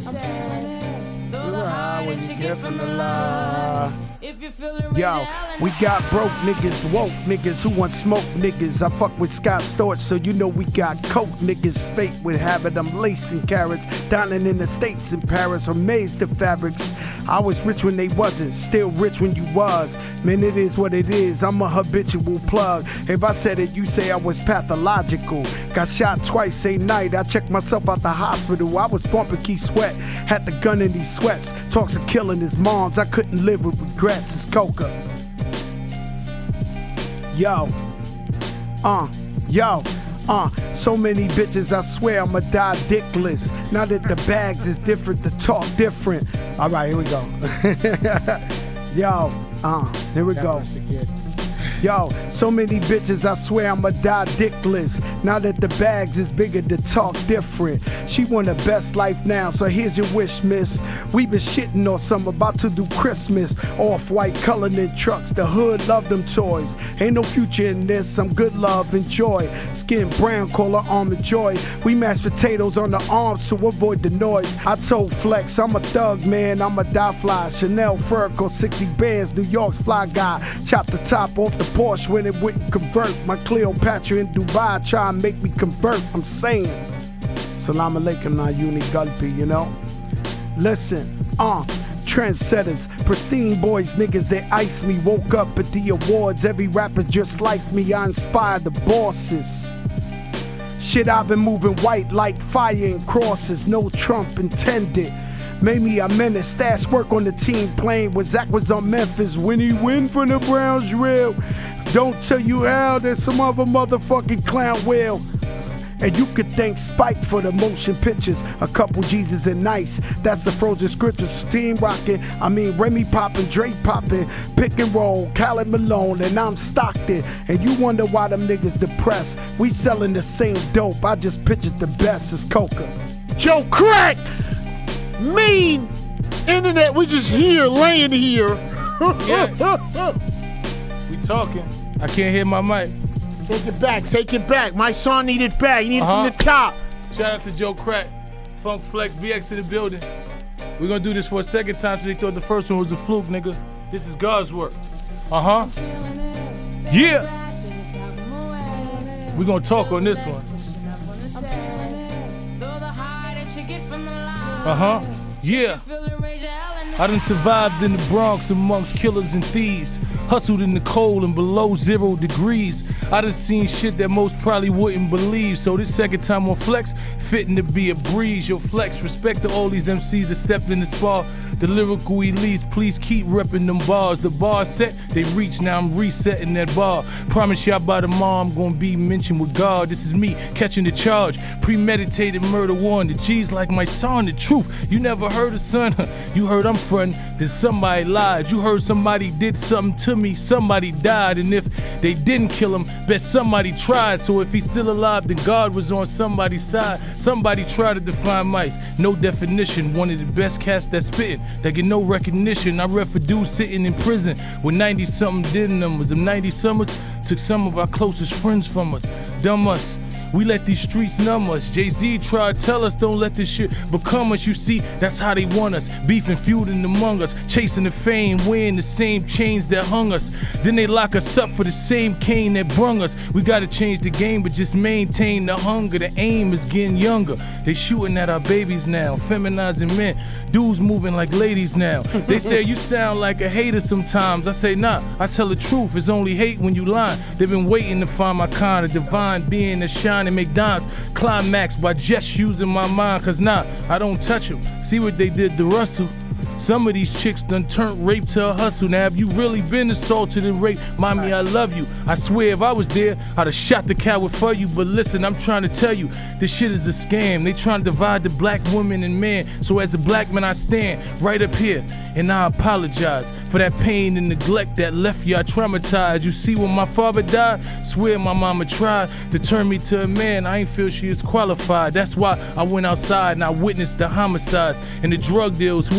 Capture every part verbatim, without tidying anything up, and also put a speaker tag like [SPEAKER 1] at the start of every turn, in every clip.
[SPEAKER 1] When you get from the lie. Yo, we got broke niggas, woke niggas who want smoke niggas. I fuck with Scott Storch, so you know we got coke niggas. Fake with habit, I'm lacing carrots. Dining in the States in Paris, amazed the fabrics. I was rich when they wasn't, still rich when you was. Man, it is what it is, I'm a habitual plug. If I said it, you say I was pathological. Got shot twice same night, I checked myself out the hospital. I was bumping Key Sweat, had the gun in these sweats. Talks of killing his moms, I couldn't live with regrets. It's coca. Yo, uh, yo, uh, so many bitches, I swear I'ma die dickless. Now that the bags is different, the talk different. All right, here we go. Yo, uh, here we go. Yo, so many bitches, I swear I'ma die dickless. Now that the bags is bigger, the talk different. She want the best life now, so here's your wish, miss. We been shitting on some, about to do Christmas. Off-white coloring trucks, the hood love them toys. Ain't no future in this, I'm good love, enjoy. Skin brown, call her Armored Joy. We mash potatoes on the arms to avoid the noise. I told Flex, I'm a thug, man, I'm a die fly. Chanel fur cost sixty bands, New York's fly guy. Chop the top off the Porsche when it wouldn't convert. My Cleopatra in Dubai try and make me convert. I'm saying, Salam alaikum na uni gulpi, you know? Listen, uh, trendsetters, pristine boys, niggas that ice me. Woke up at the awards, every rapper just like me. I inspire the bosses. Shit, I've been moving white like fire and crosses, no Trump intended. Made me a menace, stash work on the team playing when Zach was on Memphis. When he win from the Browns, real. Don't tell you how that some other motherfucking clown will. And you could thank Spike for the motion pictures. A couple Jesus and Nice, that's the frozen scriptures. Team rocking, I mean Remy popping, Drake popping, pick and roll, Khaled Malone, and I'm Stockton. And you wonder why them niggas depressed. We selling the same dope, I just pictured the best as Coca.
[SPEAKER 2] Joe Crack! Mean internet, we just here, laying here.
[SPEAKER 3] Yeah. We talking. I can't hear my mic.
[SPEAKER 2] Take it back, take it back. My son need it back. You need
[SPEAKER 3] uh-huh.
[SPEAKER 2] it from the top.
[SPEAKER 3] Shout out to Joe Crack, Funk Flex, B X in the building. We're gonna do this for a second time, so they thought the first one was a fluke, nigga. This is God's work. Uh-huh. Yeah. We're gonna talk on this one. Uh-huh. Yeah. I done survived in the Bronx amongst killers and thieves. Hustled in the cold and below zero degrees. I done seen shit that most probably wouldn't believe. So this second time on Flex, fitting to be a breeze. Yo, Flex, respect to all these M Cs that stepped in the spar. The lyrical elites, please keep repping them bars. The bar set, they reach, now I'm resetting that bar. Promise y'all by tomorrow I'm gonna be mentioned with God. This is me catching the charge. Premeditated murder one. The G's like my son, the truth. You never heard of son? You heard I'm frontin', then somebody lied. You heard somebody did something to me, somebody died. And if they didn't kill him, bet somebody tried. So if he's still alive, then God was on somebody's side. Somebody tried to define mice, no definition. One of the best cats that spittin', that get no recognition. I rep for dudes sitting in prison with ninety something did numbers. Them ninety summers took some of our closest friends from us. Dumb us. We let these streets numb us. Jay-Z tried to tell us don't let this shit become us. You see, that's how they want us. Beef and feuding among us. Chasing the fame, wearing the same chains that hung us. Then they lock us up for the same cane that brung us. We gotta change the game, but just maintain the hunger. The aim is getting younger. They shooting at our babies now, feminizing men. Dudes moving like ladies now. They say you sound like a hater sometimes. I say nah, I tell the truth. It's only hate when you lie. They've been waiting to find my kind of divine being that shine and McDonald's climax by just using my mind. Cause nah, I don't touch them. See what they did to Russell. Some of these chicks done turned rape to a hustle. Now have you really been assaulted and raped? Mommy, I love you. I swear if I was there, I'd have shot the coward for you. But listen, I'm trying to tell you, this shit is a scam. They trying to divide the black woman and man. So as a black man, I stand right up here and I apologize for that pain and neglect that left y'all traumatized. You see, when my father died, swear my mama tried to turn me to a man. I ain't feel she was qualified. That's why I went outside and I witnessed the homicides and the drug deals. Whoever was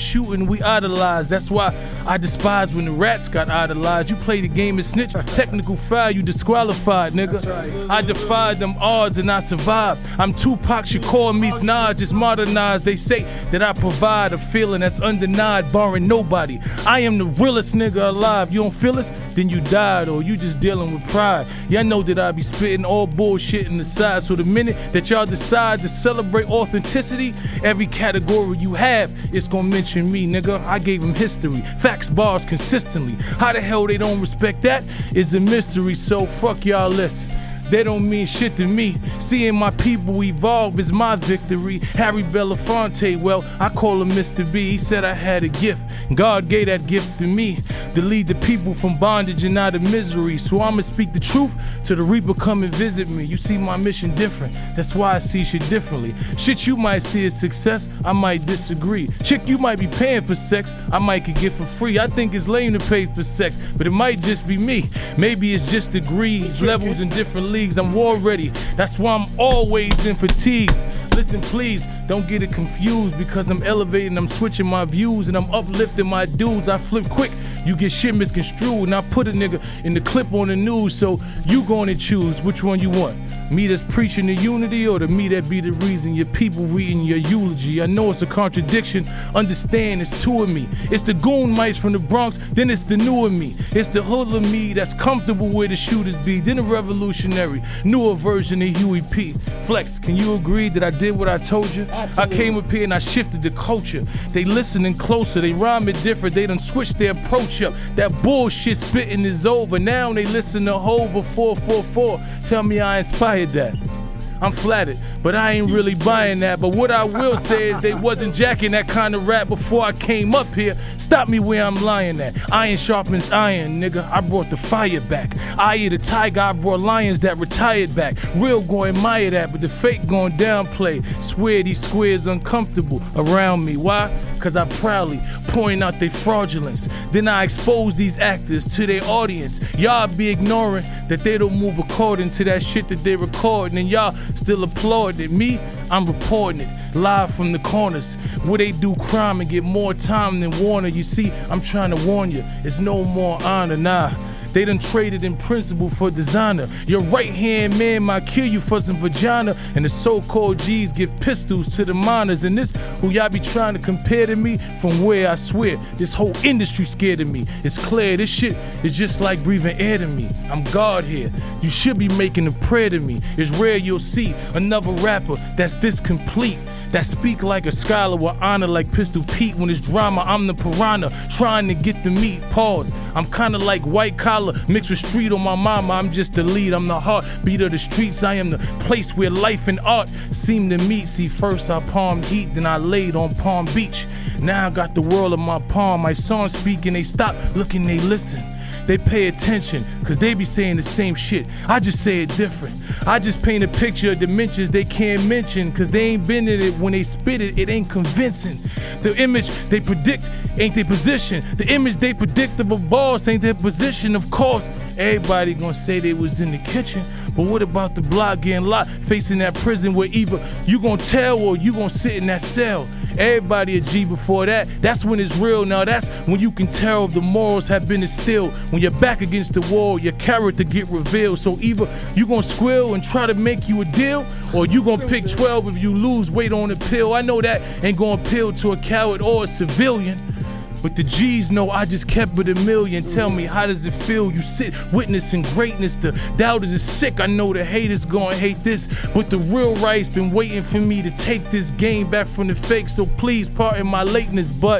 [SPEAKER 3] shooting, we idolize. That's why I despise when the rats got idolized. You play the game and snitch, technical foul, you disqualified, nigga.
[SPEAKER 1] Right.
[SPEAKER 3] I defied them odds and I survived. I'm Tupac Shakur meets Nas, just modernized. They say that I provide a feeling that's undenied, barring nobody. I am the realest nigga alive. You don't feel us? Then you died, or you just dealing with pride. Y'all know that I be spitting all bullshit in the side. So the minute that y'all decide to celebrate authenticity, every category you have, it's gonna mention me, nigga. I gave them history, facts, bars consistently. How the hell they don't respect that is a mystery, so fuck y'all list. They don't mean shit to me. Seeing my people evolve is my victory. Harry Belafonte, well, I call him Mister B. He said I had a gift. God gave that gift to me to lead the people from bondage and out of misery. So I'ma speak the truth till the reaper come and visit me. You see my mission different. That's why I see shit differently. Shit you might see as success, I might disagree. Chick you might be paying for sex, I might could get for free. I think it's lame to pay for sex, but it might just be me. Maybe it's just degrees, levels, and different leagues. I'm war ready. That's why I'm always in fatigues. Listen, please, don't get it confused because I'm elevating, I'm switching my views, and I'm uplifting my dudes. I flip quick, you get shit misconstrued, and I put a nigga in the clip on the news, so you gonna choose which one you want. Me that's preaching the unity, or the me that be the reason your people reading your eulogy. I know it's a contradiction, understand it's two of me. It's the goon mice from the Bronx, then it's the newer me. It's the hoodlum me that's comfortable where the shooters be, then a revolutionary, newer version of Huey P. Flex, can you agree that I did what I told you? Absolutely. I came up here and I shifted the culture. They listening closer, they rhyme it different, they done switched their approach up. That bullshit spitting is over, now they listen to Hova four four four. Tell me I inspired that. I'm flattered, but I ain't really buying that. But what I will say is they wasn't jacking that kind of rap before I came up here. Stop me where I'm lying at. Iron sharpens iron, nigga. I brought the fire back. I eat a tiger, I brought lions that retired back. Real gon' admire that, but the fake gon' downplay. Swear these squares uncomfortable around me. Why? Cause I proudly point out their fraudulence. Then I expose these actors to their audience. Y'all be ignoring that they don't move according to that shit that they recording, and y'all still applauding me. I'm reporting it live from the corners where they do crime and get more time than Warner. You see, I'm trying to warn you, it's no more honor, nah. They done traded in principle for designer. Your right hand man might kill you for some vagina, and the so-called G's give pistols to the minors. And this who y'all be trying to compare to me, from where I swear this whole industry scared of me. It's clear this shit is just like breathing air to me. I'm God here. You should be making a prayer to me. It's rare you'll see another rapper that's this complete, that speak like a scholar with honor like Pistol Pete. When it's drama, I'm the piranha trying to get the meat. Pause. I'm kinda like white collar mixed with street on my mama. I'm just the lead, I'm the heartbeat of the streets. I am the place where life and art seem to meet. See, first I palmed heat, then I laid on Palm Beach. Now I got the world in my palm. My song speaking, they stop looking, they listen. They pay attention, cause they be saying the same shit. I just say it different. I just paint a picture of dimensions they can't mention, cause they ain't been in it. When they spit it, it ain't convincing. The image they predict ain't their position. The image they predict of a boss ain't their position. Of course, everybody gonna say they was in the kitchen, but what about the block getting locked, facing that prison where either you gonna tell or you gonna sit in that cell? Everybody a G before that. That's when it's real. Now that's when you can tell if the morals have been instilled. When you're back against the wall, your character get revealed. So either you gonna squeal and try to make you a deal, or you gonna pick twelve if you lose weight on the pill. I know that ain't gonna appeal to a coward or a civilian, but the G's know I just kept it a million. Tell me, how does it feel? You sit witnessing greatness. The doubters is sick. I know the haters gonna hate this, but the real right's been waiting for me to take this game back from the fake. So please pardon my lateness, but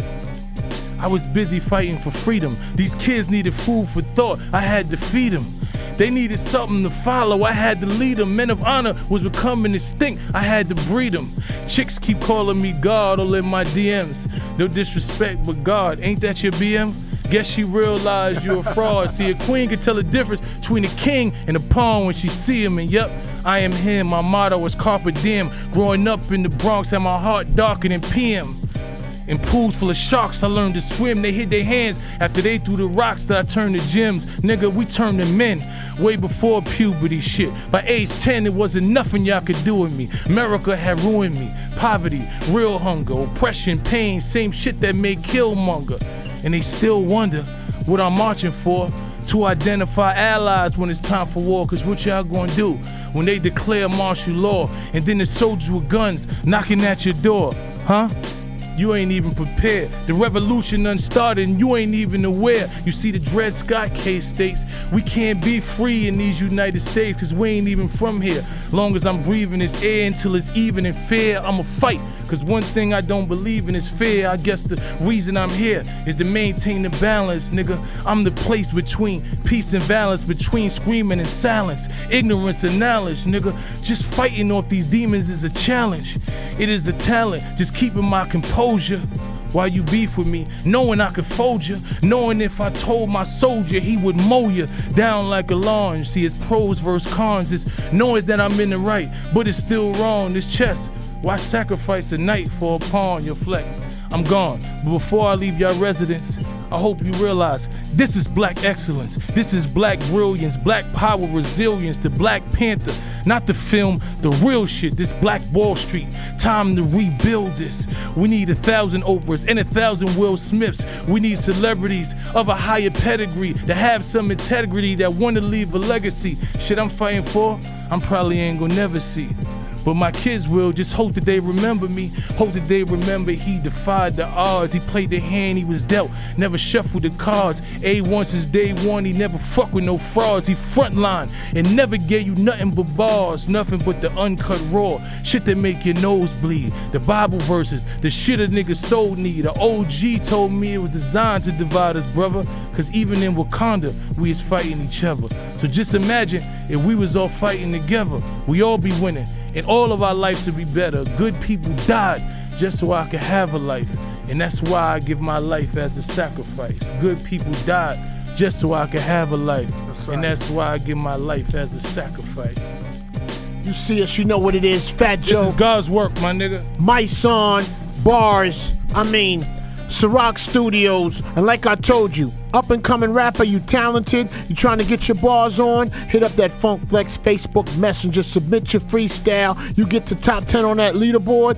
[SPEAKER 3] I was busy fighting for freedom. These kids needed food for thought. I had to feed them. They needed something to follow, I had to lead them. Men of honor was becoming extinct, I had to breed them. Chicks keep calling me God all in my D Ms. No disrespect, but God, ain't that your B M? Guess she realized you a fraud. See, a queen can tell the difference between a king and a pawn when she see him. And yup, I am him. My motto is Carpe Diem. Growing up in the Bronx, had my heart darker than P M. In pools full of sharks, I learned to swim. They hid their hands after they threw the rocks that I turned to gems. Nigga, we turned to men way before puberty shit. By age ten, it wasn't nothing y'all could do with me. America had ruined me. Poverty, real hunger, oppression, pain, same shit that made Killmonger. And they still wonder what I'm marching for. To identify allies when it's time for war. Cause what y'all gonna do when they declare martial law and then the soldiers with guns knocking at your door, huh? You ain't even prepared. The revolution done started and you ain't even aware. You see the Dred Scott case states we can't be free in these United States cause we ain't even from here. Long as I'm breathing this air until it's even and fair, I'ma fight. Cause one thing I don't believe in is fear. I guess the reason I'm here is to maintain the balance, nigga. I'm the place between peace and balance, between screaming and silence, ignorance and knowledge, nigga. Just fighting off these demons is a challenge. It is a talent, just keeping my composure. While you beef with me, knowing I could fold you, knowing if I told my soldier he would mow you down like a lawn. See, it's pros versus cons, it's knowing that I'm in the right, but it's still wrong. This chess, why sacrifice a night for a pawn, your flex? I'm gone, but before I leave your residence, I hope you realize this is black excellence, this is black brilliance, black power, resilience, the Black Panther, not the film, the real shit, this Black Wall Street, time to rebuild this. We need a thousand Oprahs and a thousand Will Smiths. We need celebrities of a higher pedigree that have some integrity, that want to leave a legacy. Shit I'm fighting for, I'm probably ain't gonna never see. But my kids will, just hope that they remember me. Hope that they remember he defied the odds. He played the hand he was dealt, never shuffled the cards. A one since day one, he never fuck with no frauds. He frontline and never gave you nothing but bars. Nothing but the uncut raw. Shit that make your nose bleed. The Bible verses, the shit a nigga's soul need. The O G told me it was designed to divide us, brother. Cause even in Wakanda, we is fighting each other. So just imagine if we was all fighting together, we all be winning. And all of our lives would be better. Good people died just so I could have a life. And that's why I give my life as a sacrifice. Good people died just so I could have a life. That's right. And that's why I give my life as a sacrifice.
[SPEAKER 2] You see us, you know what it is. Fat Joe.
[SPEAKER 3] This is God's work, my nigga.
[SPEAKER 2] My son, bars, I mean, Ciroc Studios. And like I told you, up and coming rapper, you talented, you trying to get your bars on, hit up that Funk Flex Facebook Messenger, submit your freestyle, you get to top ten on that leaderboard.